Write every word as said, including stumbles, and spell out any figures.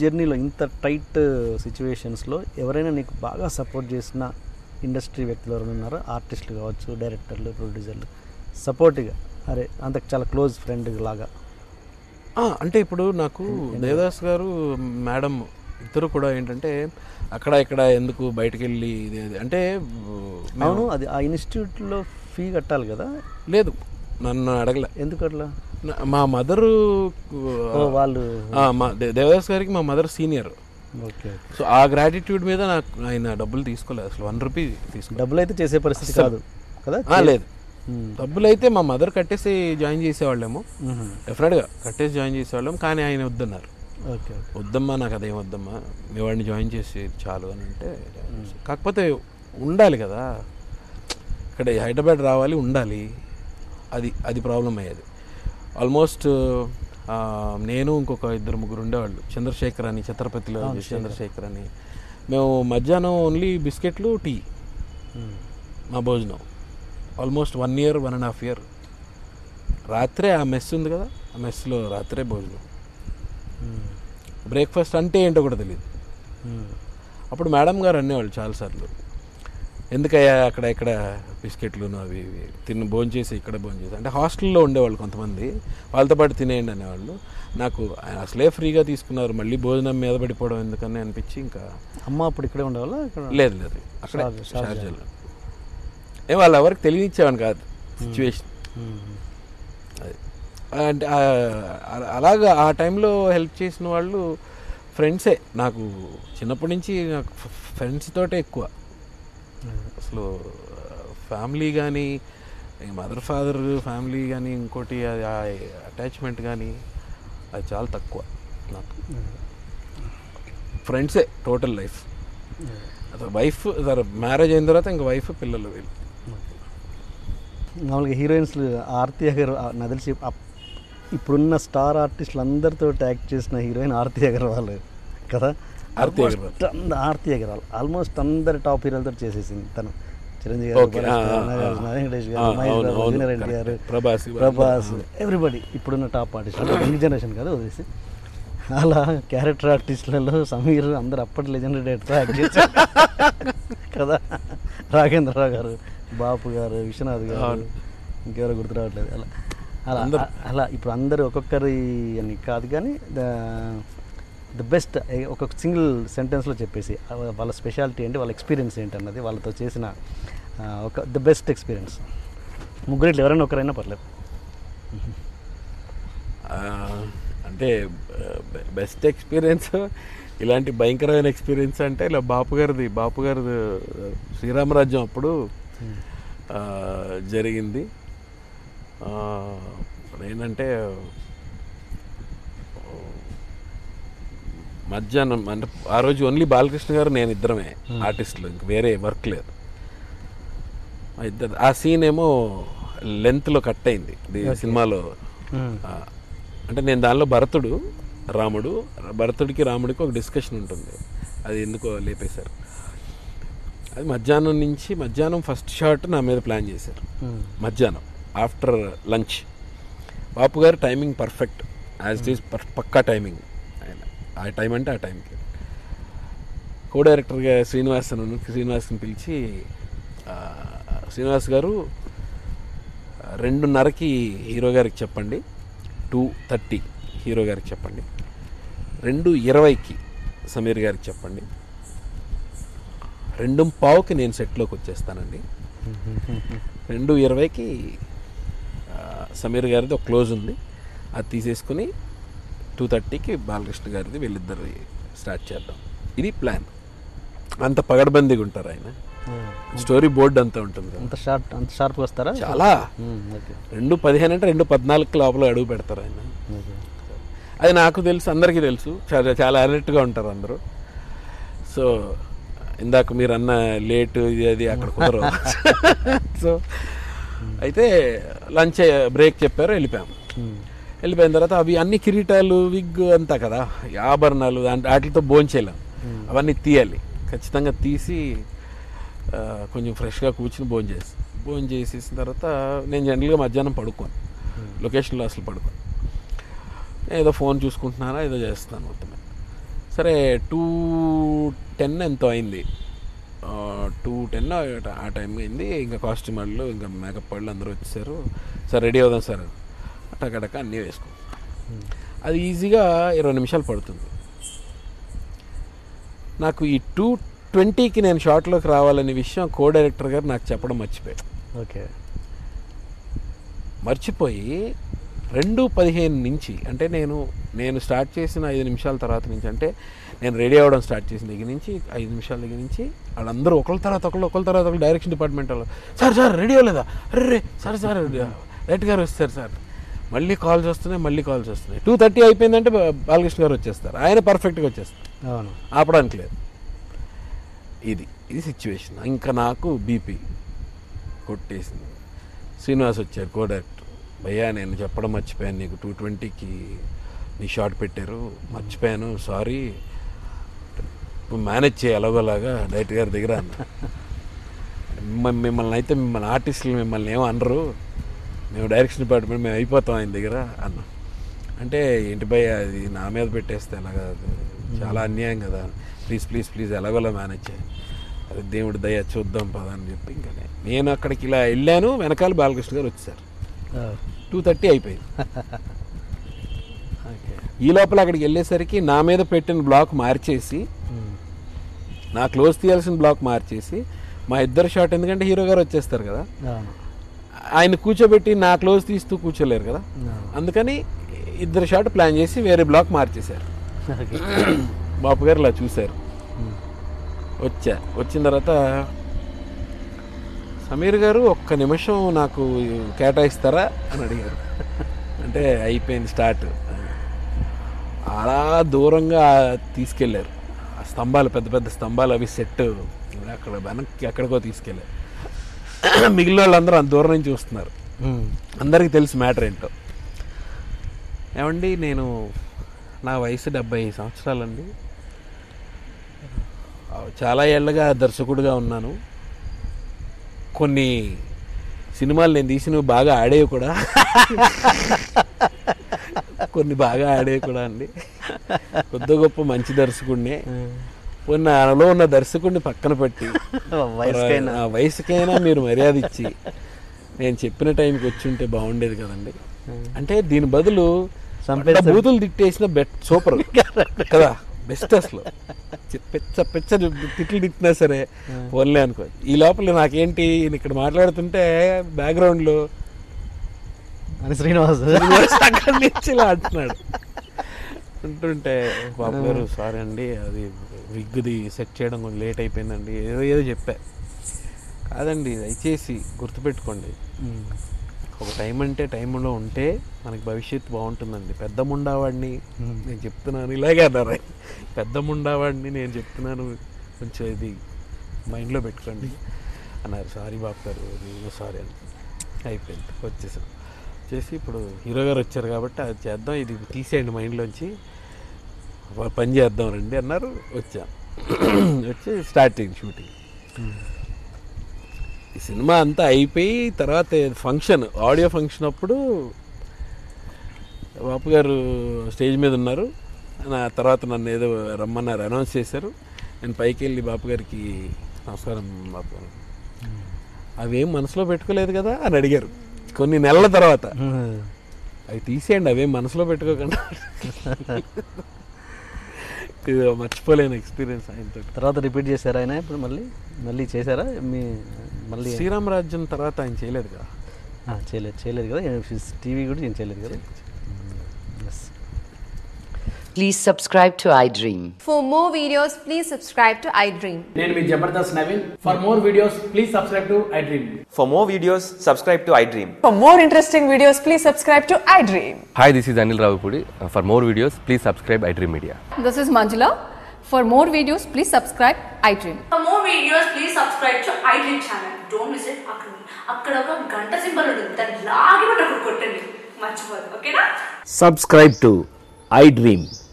జర్నీలో ఇంత టైట్ సిచ్యువేషన్స్లో ఎవరైనా నీకు బాగా సపోర్ట్ చేసిన ఇండస్ట్రీ వ్యక్తులు ఎవరైనా ఉన్నారో, ఆర్టిస్టులు కావచ్చు, డైరెక్టర్లు, ప్రొడ్యూసర్లు, సపోర్ట్గా అరే అంత చాలా క్లోజ్ ఫ్రెండ్ లాగా? అంటే ఇప్పుడు నాకు దేవదాస్ గారు, మేడం ఇద్దరు కూడా ఏంటంటే అక్కడ ఇక్కడ ఎందుకు బయటకు వెళ్ళి ఇది అంటే, అవును అది ఆ ఇన్స్టిట్యూట్లో ఫీ కట్టాలి కదా? లేదు, నన్ను అడగలే. ఎందుకు అట్లా? మా మదరు వాళ్ళు మా దేవదాస్ గారికి మా మదర్ సీనియర్. ఓకే. సో ఆ గ్రాటిట్యూడ్ మీద నాకు ఆయన డబ్బులు తీసుకోలేదు, అసలు వన్ రూపీ తీసుకో. డబ్బులు అయితే చేసే పరిస్థితి కాదు కదా? లేదు, డబ్బులు అయితే మా మదర్ కట్టేసి జాయిన్ చేసేవాళ్ళేమో, డెఫినెట్గా కట్టేసి జాయిన్ చేసేవాళ్ళం. కానీ ఆయన వద్దన్నారు. ఓకే, వద్దమ్మా, నాకు అదేం వద్దమ్మా, మీ వాడిని జాయిన్ చేసి చాలు అని అంటే. కాకపోతే ఉండాలి కదా, ఇక్కడ హైదరాబాద్ రావాలి, ఉండాలి, అది అది ప్రాబ్లం అయ్యేది. ఆల్మోస్ట్ నేను ఇంకొక ఇద్దరు ముగ్గురు ఉండేవాళ్ళు, చంద్రశేఖర్ అని, ఛత్రపతిలో చంద్రశేఖర్ అని. మేము మధ్యాహ్నం ఓన్లీ బిస్కెట్లు, టీ మా భోజనం. Almost one year one and half year రాత్రే ఆ మెస్ ఉంది కదా, ఆ మెస్లో రాత్రే భోజనం. బ్రేక్ఫాస్ట్ అంటే ఏంటో కూడా తెలియదు. అప్పుడు మేడం గారు అనేవాళ్ళు చాలాసార్లు, ఎందుకయ్యా అక్కడ ఇక్కడ బిస్కెట్లు అవి ఇవి తిని భోజనం చేసి ఇక్కడ భోజనం చేసి అంటే హాస్టల్లో ఉండేవాళ్ళు కొంతమంది, వాళ్ళతో పాటు తినేయండి అనేవాళ్ళు. నాకు అసలే ఫ్రీగా తీసుకున్నారు, మళ్ళీ భోజనం మీద పడిపోవడం ఎందుకని అనిపించి ఇంకా. అమ్మ అప్పుడు ఇక్కడే ఉండేవాళ్ళ? లేదు లేదు, అక్కడ షార్జాలో. ఏ వాళ్ళు ఎవరికి తెలియనిచ్చేవాని కాదు సిచ్యువేషన్ అది. అంటే అలాగా ఆ టైంలో హెల్ప్ చేసిన వాళ్ళు ఫ్రెండ్సే. నాకు చిన్నప్పటి నుంచి నాకు ఫ్రెండ్స్ తోటే ఎక్కువ. అసలు ఫ్యామిలీ కానీ, మదర్ ఫాదర్ ఫ్యామిలీ కానీ, ఇంకోటి అది అటాచ్మెంట్ కానీ అది చాలా తక్కువ నాకు. ఫ్రెండ్సే టోటల్ లైఫ్. అసలు వైఫ్ మ్యారేజ్ అయిన తర్వాత ఇంకా వైఫ్, పిల్లలు వీళ్ళు. మామూలుగా హీరోయిన్స్ ఆర్తి అగర్ నాకు తెలిసి ఇప్పుడున్న స్టార్ ఆర్టిస్టులు అందరితో యాక్ట్ చేసిన హీరోయిన్ ఆర్తి అగర్వాల్ కదా? ఆర్తి అగర్వాల్ ఆర్తి అగర్వాల్ ఆల్మోస్ట్ అందరి టాప్ హీరోలతో చేసేసింది తను. చిరంజీవి గారు, వెంకటేష్ గారు, మహేష్ బాబు, జూనియర్ ఎన్టీ గారు, ప్రభాస్ ప్రభాస్ ఎవ్రీబడి ఇప్పుడున్న టాప్ ఆర్టిస్టులు, యంగ్ జనరేషన్ కాదు వదిలేసి. అలా క్యారెక్టర్ ఆర్టిస్టులలో సమీర్ అందరు అప్పటి లెజెండరీ డైరెక్టర్ యాక్ట్ చేశారు కదా. రాఘేంద్రరావు గారు, బాపు గారు, విశ్వనాథ్ గారు, ఇంకెవరో గుర్తు రావట్లేదు. అలా అలా అలా ఇప్పుడు అందరూ ఒక్కొక్కరి అని కాదు కానీ ద బెస్ట్ ఒక సింగిల్ సెంటెన్స్లో చెప్పేసి వాళ్ళ స్పెషాలిటీ ఏంటి, వాళ్ళ ఎక్స్పీరియన్స్ ఏంటి అన్నది, వాళ్ళతో చేసిన ఒక ద బెస్ట్ ఎక్స్పీరియన్స్. ముగ్గురిట్లో ఎవరైనా ఒకరైనా పర్లేదు. అంటే బెస్ట్ ఎక్స్పీరియన్స్, ఇలాంటి భయంకరమైన ఎక్స్పీరియన్స్ అంటే ఇలా బాపు గారిది బాపు గారిది శ్రీరామరాజ్యం అప్పుడు జరిగింది. ఏంటంటే మధ్యాహ్నం అంటే ఆ రోజు ఓన్లీ బాలకృష్ణ గారు నేను ఇద్దరమే ఆర్టిస్టులు, ఇంక వేరే వర్క్ లేదు. ఇద్దరు ఆ సీన్ ఏమో లెంత్లో కట్ అయింది సినిమాలో. అంటే నేను దానిలో భరతుడు రాముడు, భరతుడికి రాముడికి ఒక డిస్కషన్ ఉంటుంది, అది ఎందుకో లేపేశారు. అది మధ్యాహ్నం నుంచి మధ్యాహ్నం ఫస్ట్ షాట్ నా మీద ప్లాన్ చేశారు. మధ్యాహ్నం ఆఫ్టర్ లంచ్ బాపు గారు timing perfect, as it is పక్కా టైమింగ్. ఆయన ఆ టైం అంటే ఆ టైంకి కో డైరెక్టర్గా శ్రీనివాస్ అని శ్రీనివాస్ని పిలిచి, శ్రీనివాస్ గారు రెండున్నరకి హీరో గారికి చెప్పండి, టూ థర్టీ హీరో గారికి చెప్పండి, రెండు ఇరవైకి సమీర్ గారికి చెప్పండి, రెండు పావుకి నేను సెట్లోకి వచ్చేస్తానండి, రెండు ఇరవైకి సమీర్ గారిది ఒక క్లోజ్ ఉంది అది తీసేసుకుని టూ థర్టీకి బాలకృష్ణ గారిది వీళ్ళిద్దరు స్టార్ట్ చేద్దాం. ఇది ప్లాన్. అంత పగడబందీగా ఉంటారు ఆయన. స్టోరీ బోర్డ్ అంతా ఉంటుంది. అంత షార్ప్ అంత షార్ప్గా వస్తారా? చాలా. రెండు పదిహేను అంటే రెండు పద్నాలుగు లోపల అడుగు పెడతారు ఆయన. అది నాకు తెలుసు, అందరికీ తెలుసు, చాలా చాలా అలర్ట్గా ఉంటారు అందరూ. సో ఇందాక మీరు అన్న లేట్ ఇది అది అక్కడ కుదరవు. సో అయితే లంచ్ బ్రేక్ చెప్పారు, వెళ్ళిపోయాము. వెళ్ళిపోయిన తర్వాత అవి అన్ని కిరీటాలు, విగ్ అంతా కదా, ఆభరణాలు, అంటే వాటితో భోంచేయలేం, అవన్నీ తీయాలి ఖచ్చితంగా. తీసి కొంచెం ఫ్రెష్గా కూర్చుని భోజనం చేసి భోజనం చేసేసిన తర్వాత నేను జనరల్గా మధ్యాహ్నం పడుకోను, లొకేషన్లో అసలు పడుకోను, ఏదో ఫోన్ చూసుకుంటున్నానా ఏదో చేస్తాను మొత్తం. సరే టూ టెన్ ఎంతో అయింది, టూ టెన్ ఆ టైం అయింది. ఇంకా కాస్ట్యూమ్ వాళ్ళు ఇంకా మేకప్ వాళ్ళు అందరూ వచ్చేసారు. సార్ రెడీ అవుదాం సార్, టకటక అన్నీ వేసుకో. అది ఈజీగా ఇరవై నిమిషాలు పడుతుంది. నాకు ఈ టూ ట్వంటీకి నేను షార్ట్లోకి రావాలనే విషయం కో డైరెక్టర్ గారు నాకు చెప్పడం మర్చిపోయాడు. ఓకే, మర్చిపోయి రెండు పదిహేను నుంచి అంటే నేను నేను స్టార్ట్ చేసిన ఐదు నిమిషాల తర్వాత నుంచి, అంటే నేను రెడీ అవ్వడం స్టార్ట్ చేసిన దగ్గర నుంచి ఐదు నిమిషాల దగ్గర నుంచి వాళ్ళందరూ ఒకళ్ళ తర్వాత ఒకళ్ళు ఒకళ్ళ తర్వాత ఒకళ్ళు డైరెక్షన్ డిపార్ట్మెంట్ వాళ్ళు, సార్ సార్ రెడీ అవ్వలేదా, అరే సార్ సార్ డైరెక్ట్ గారు వస్తారు సార్, మళ్ళీ కాల్స్ వస్తున్నాయి మళ్ళీ కాల్స్ వస్తున్నాయి. టూ థర్టీ అయిపోయిందంటే బాలకృష్ణ గారు వచ్చేస్తారు, ఆయన పర్ఫెక్ట్గా వచ్చేస్తారు, అవును, ఆపడానికి లేదు. ఇది ఇది సిచ్యువేషన్. ఇంకా నాకు బీపీ కొట్టేసింది. శ్రీనివాస్ వచ్చారు కో డైరెక్టర్, భయ్యా నేను చెప్పడం మర్చిపోయాను, నీకు టూ ట్వంటీకి నీ షార్ట్ పెట్టారు, మర్చిపోయాను, సారీ, మేనేజ్ చేయి ఎలాగోలాగా డైరెక్టర్ గారి దగ్గర అన్న. మిమ్మల్ని అయితే మిమ్మల్ని ఆర్టిస్టులు మిమ్మల్ని ఏమో అనరు, మేము డైరెక్షన్ డిపార్ట్మెంట్ మేము అయిపోతాం ఆయన దగ్గర అన్న. అంటే ఏంటి భయ్య అది నా మీద పెట్టేస్తే ఎలాగా, చాలా అన్యాయం కదా, ప్లీజ్ ప్లీజ్ ప్లీజ్ ఎలాగోలా మేనేజ్ చేయాలి, అది దేవుడి దయ చూద్దాం పదా అని చెప్పి ఇంకా నేను అక్కడికి ఇలా వెళ్ళాను. వెనకాల బాలకృష్ణ గారు వచ్చారు, టూ థర్టీ అయిపోయింది. ఈ లోపల అక్కడికి వెళ్ళేసరికి నా మీద పెట్టిన బ్లాక్ మార్చేసి, నా క్లోజ్ తీయాల్సిన బ్లాక్ మార్చేసి, మా ఇద్దరు షాట్ ఎందుకంటే హీరో గారు వచ్చేస్తారు కదా, ఆయన కూర్చోబెట్టి నా క్లోజ్ తీస్తూ కూర్చోలేరు కదా, అందుకని ఇద్దరు షాట్ ప్లాన్ చేసి వేరే బ్లాక్ మార్చేశారు. బాపు గారు ఇలా చూశారు, వచ్చా వచ్చిన తర్వాత సమీర్ గారు ఒక్క నిమిషం నాకు కేటాయిస్తారా అని అడిగారు. అంటే అయిపోయింది స్టార్ట్. అలా దూరంగా తీసుకెళ్ళారు, ఆ స్తంభాలు పెద్ద పెద్ద స్తంభాలు అవి సెట్ అక్కడ వెనక్కి ఎక్కడికో తీసుకెళ్ళారు. మిగిలిన వాళ్ళందరూ అంత దూరం నుంచి చూస్తున్నారు, అందరికీ తెలుసు మ్యాటర్ ఏంటో. ఏమండి నేను నా వయసు డెబ్బై సంవత్సరాలండి, చాలా ఏళ్ళగా దర్శకుడిగా ఉన్నాను, కొన్ని సినిమాలు నేను తీసినవి బాగా ఆడేవి కూడా, కొన్ని బాగా ఆడేవి కూడా అండి, కొద్ది గొప్ప మంచి దర్శకుడిని, కొన్ని నాలో ఉన్న దర్శకుడిని పక్కన పెట్టి వయసుకైనా మీరు మర్యాద ఇచ్చి నేను చెప్పిన టైంకి వచ్చి ఉంటే బాగుండేది కదండి. అంటే దీని బదులు బూతులు తిట్టేసిన బెట్ సూపర్ కదా, బెస్ట్ అసలు. పెచ్చ పెచ్చ తిట్లు తిట్టినా సరే పోన్లే అనుకో. ఈ లోపల నాకేంటి ఇక్కడ మాట్లాడుతుంటే బ్యాక్గ్రౌండ్లో శ్రీనివాస్ అక్కడి నుంచి ఇలా అంటున్నాడు. అంటుంటే బాబు గారు సారీ అండి, అది విగ్గుది సెట్ చేయడం కొంచెం లేట్ అయిపోయిందండి, ఏదో ఏదో చెప్పా. కాదండి దయచేసి గుర్తుపెట్టుకోండి, ఒక టైం అంటే టైంలో ఉంటే మనకి భవిష్యత్తు బాగుంటుందండి. పెద్ద ముండావాడిని నేను చెప్తున్నాను, ఇలాగే అన్నారు, పెద్ద ముండావాడిని నేను చెప్తున్నాను, కొంచెం ఇది మైండ్లో పెట్టుకోండి అన్నారు. సారీ బాబు గారు, నేను సారీ అని అయిపోయింది. వచ్చేసాం, వచ్చేసి ఇప్పుడు హీరో గారు వచ్చారు కాబట్టి అది చేద్దాం, ఇది తీసేయండి మైండ్లోంచి, పని చేద్దాం రండి అన్నారు. వచ్చాం, వచ్చి స్టార్టింగ్ షూటింగ్. ఈ సినిమా అంతా అయిపోయి తర్వాత ఫంక్షన్, ఆడియో ఫంక్షన్ అప్పుడు బాపు గారు స్టేజ్ మీద ఉన్నారు, నా తర్వాత నన్ను ఏదో రమ్మన్నారు, అనౌన్స్ చేశారు. నేను పైకి వెళ్ళి బాపు గారికి నమస్కారం బాపు గారు, అవేం మనసులో పెట్టుకోలేదు కదా అని అడిగారు కొన్ని నెలల తర్వాత. అవి తీసేయండి, అవేం మనసులో పెట్టుకోకుండా. మర్చిపోలేని ఎక్స్పీరియన్స్ ఆయనతో. తర్వాత రిపీట్ చేశారా ఆయన ఇప్పుడు మళ్ళీ మళ్ళీ చేశారా మీ మళ్ళీ? శ్రీరామ్ రాజ్యం తర్వాత ఆయన చేయలేదు కదా, చేయలేదు చేయలేదు కదా, టీవీ కూడా నేను చేయలేదు కదా. Please subscribe to iDream. For more videos, please subscribe to iDream. నేను మీ Jabardasth Naveen. For more videos, please subscribe to iDream. For more videos, subscribe to iDream. For more interesting videos, please subscribe to iDream. Hi, this is Anil Ravipudi. Uh, for more videos, please subscribe iDream Media. This is Manjula. For more videos, please subscribe iDream. For more videos, please subscribe to iDream channel. Don't miss it. అక్కడ ఒక గంట symbol ఉంటుంది, దాన్ని లాగి పట్టి కొట్టండి, మర్చిపోదు. ఓకేనా? Subscribe to iDream.